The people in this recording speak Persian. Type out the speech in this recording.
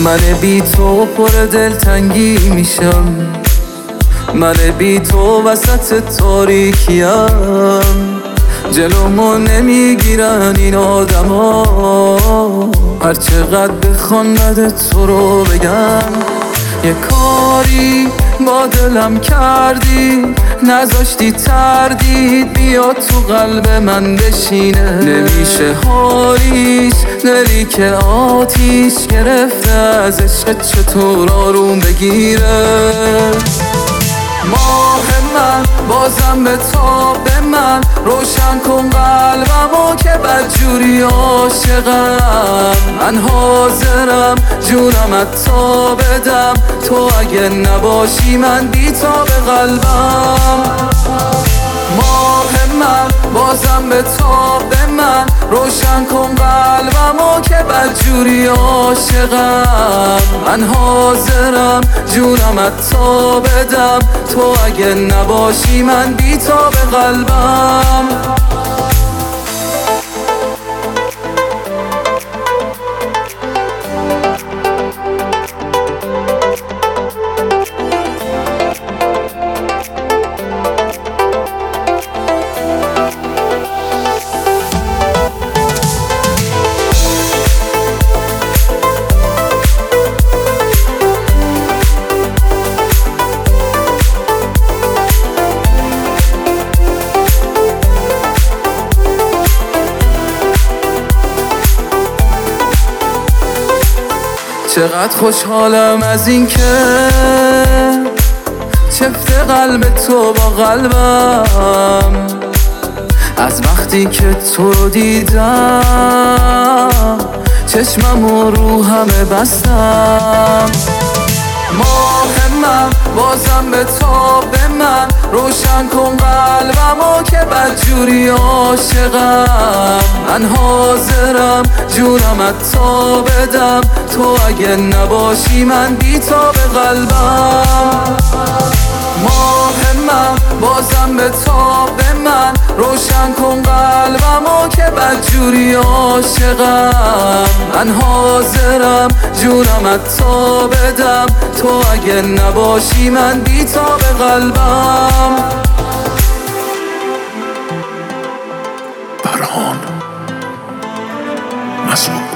من بی تو پر دلتنگی میشم، من بی تو وسط تاریکیم. جلومو نمیگیرن این آدما، هر چقدر بخوان بد تو رو بگم. یه کاری با دلم کردی، نذاشتی تردید بیاد تو قلب من بشینه. نمیشه حالیش، دلی که آتیش گرفته از عشق چطور آروم بگیره. ماه من بازم به تاب من، روشن کن قلبمو که بدجوری عاشقم. من حاضرم جونم تا بدم، تو اگه نباشی من بی تاب قلبم. ماه من بازم به تاب من، روشن کن قلبمو که بدجوری عاشقم. من حاضرم جونم تا بدم، تو اگه نباشی من بی تاب قلبم. چقدر خوشحالم از این که چفت قلب تو با قلبم، از وقتی که تو رو دیدم چشمم و روحمه بستم. ماه من بازم به تاب من، روشن کن قلبمو که بدجوری عاشقم. من حاضرم جونم تا بدم، تو اگه نباشی من بی تاب قلبم. ماه من بازم به تاب من، روشن کن قلبمو که بدجوری عاشقم. من حاضرم جونم تا بدم، تو اگه نباشی من بی تاب قلبم. فرهان مسعود.